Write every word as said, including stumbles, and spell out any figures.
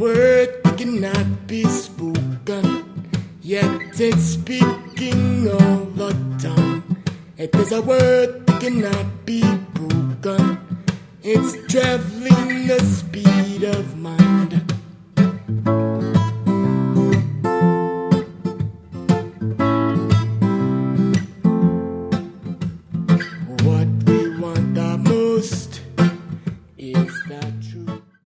word that cannot be spoken, yet it's speaking all the time. It is a word that cannot be broken. It's traveling the speed of mind.